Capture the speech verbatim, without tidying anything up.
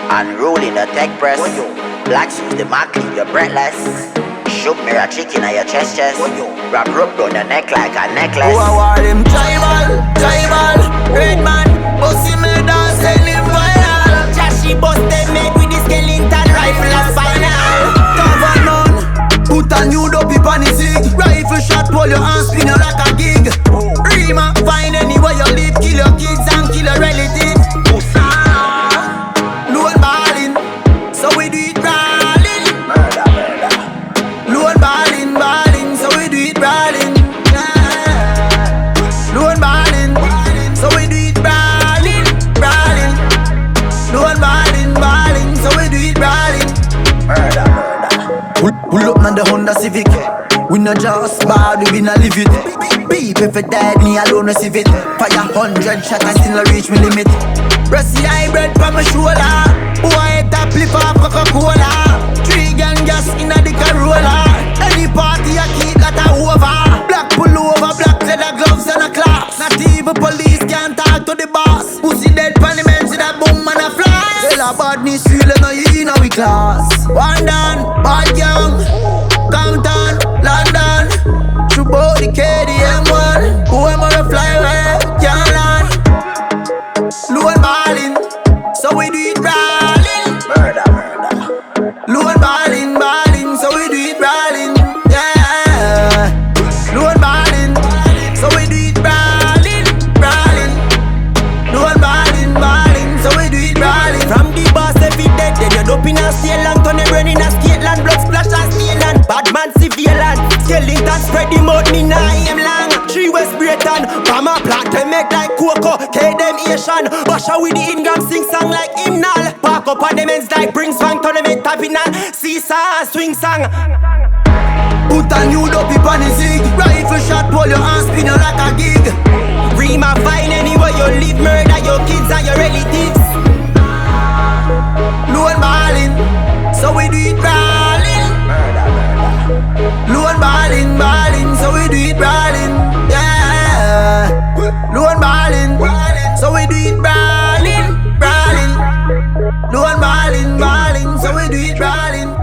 Unruly the tech press. Blacks use the mark, leave you breathless. Shook mirror chicken on your chest chest. Wrap rope down your neck like a necklace. Who are them tribal, tribal, red man, bossy me dance and live viral. Trashy bust them made with the skeleton rifle as final. Cover none, put a new dopey on the zig. Rifle shot, pull your hands, spin you like a gig. Rima, find anywhere you live, kill your kids and kill your relatives. Loan ballin', so we do it brawling. Murder, murder. Loan ballin', ballin', so we do it brawling. Loan ballin', so we do it brawling, brawling. Loan ballin', ballin', so we do it brawling. Murder, murder. Pull, pull up on the Honda Civic. We no just bad, we no live it. Beep if it dead, me alone receive it. Fire hundred shot and still no reach me limit. Rusty hybrid from my shoulder. Boy, top flip off Coca-Cola. Three gang gas in a the Corolla. Any party I keep that I over. Black pull over, black leather gloves and a clock. Not even police can talk to the boss. Pussy dead pan the men see that boom and a flash. Tell a badness feel no you know we class. One down, bad young. Compton, London. True body K D M one. Who am I to fly away? Can't land. Loan ballin', so we do it brawling. Murder, murder. Loan ballin', ballin', so we do it brawling. Yeah. Loan ballin', so we do it brawling, brawling. Loan ballin', ballin', so we do it brawling. From the boss every dead, then you dope in a steel and turn your brain in a skate land. Blood splash and steel land. Bad man civilian, skeleton spread the mouth, me nah I am long. Three West Breton, Bama plant them make like Coco, K them Asian. Basha with the Ingram sing song like hymnal. Park up on them ends like bring swang, tournament tapping a seesaw swing song. Put a new dopey on the zig. Rifle shot, pull your hands, spin you like a gig. Rima fine anywhere you live, murder your kids and your relatives. Loan ballin', so we do it brawling. Murder, murder. Loan ballin', ballin', so we do it brawling. Yeah. Loan ballin', so we do it brawling, brawling. Loan ballin', ballin', so we do it brawling.